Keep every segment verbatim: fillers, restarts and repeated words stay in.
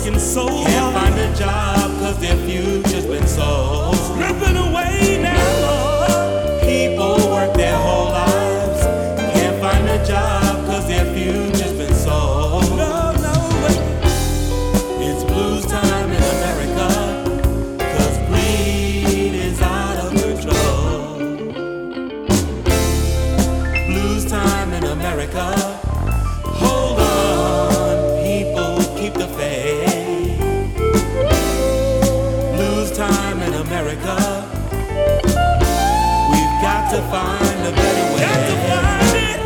working so Can't hard, find a job cause their future's been sold. slipping away now. People work their whole lives, can't find a job cause their future's been sold. No, no way. It's blues time in America, cause greed is out of control. Blues time in America. Hold on, people, keep the faith. Blues time in America. We've got to find a better way. Got to find it.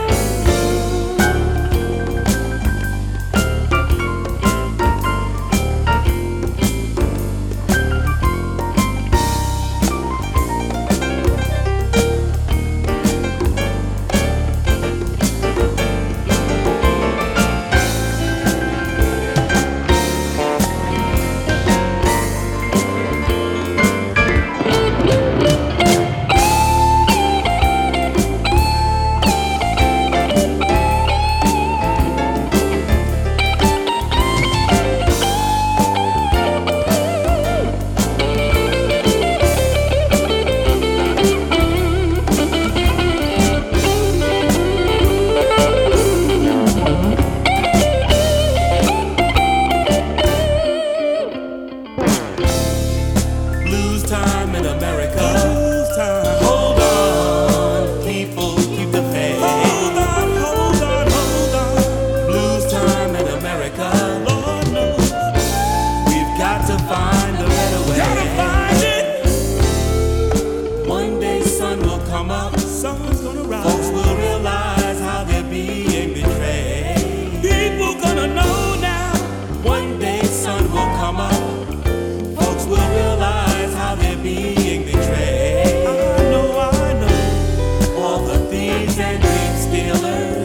Blues time in America. Blues time. Hold on, people, keep the faith. Hold on, hold on, hold on. Blues time in America. Lord knows, We've got to find a better way. gotta find it. One day sun will come up. Someone's gonna Folks rise. will realize how they're being betrayed. People gonna know now. One day sun will come up. Folks will realize how they're being betrayed. I know, I know. All the thieves and dream stealers